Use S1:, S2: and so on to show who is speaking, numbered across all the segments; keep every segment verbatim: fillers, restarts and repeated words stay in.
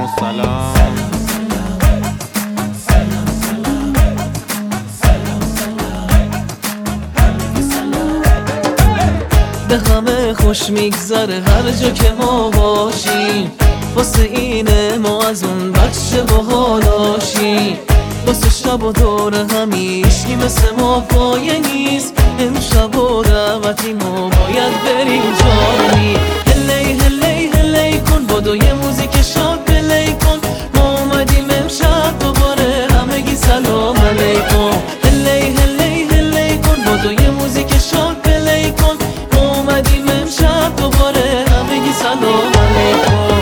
S1: سلام سلام.
S2: به همه خوش میگذره هر جا که ما باشیم، واسه اینه ما از اون بچه باحالاشیم. واسه شب و دور همیشگی مثل ما پایه نیست، امشب و دعوتی ما باید بریم جایی. هلی هلی هلی کن بادو یه موزیک شاد پلی کن، ما اومدیم امشب دوباره همگی سلام علیکم. هلی هلی هلی کن بادو یه موزیک شاد پلی کن، ما اومدیم امشب دوباره همگی سلام علیکم.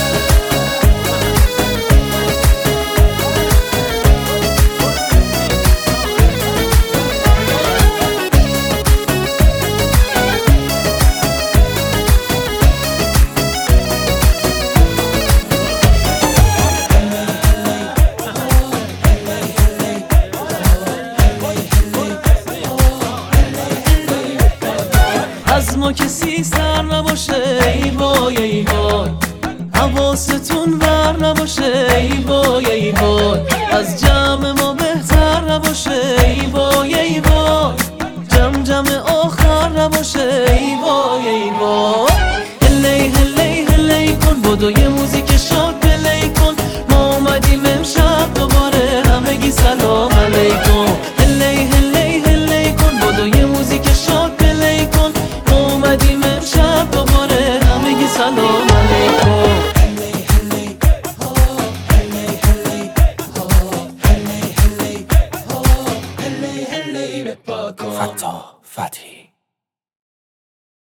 S2: از ما کسی سر نباشه ای وای ای وای، حواستون ور نباشه ای وای ای وای، از جمع ما بهتر نباشه ای وای ای وای، جمع جمع آخر نباشه ای وای ای وای. هلی هلی هلی کن بادو یه موزیک شاد پلی کن، ما اومدیم امشب دوباره همگی سلام علیکم. هلی هلی هلی کن بادو یه موزیک شاد پلی کن، اومدیم امشب دوباره همگی سلام علیکم.
S1: فتا فتحی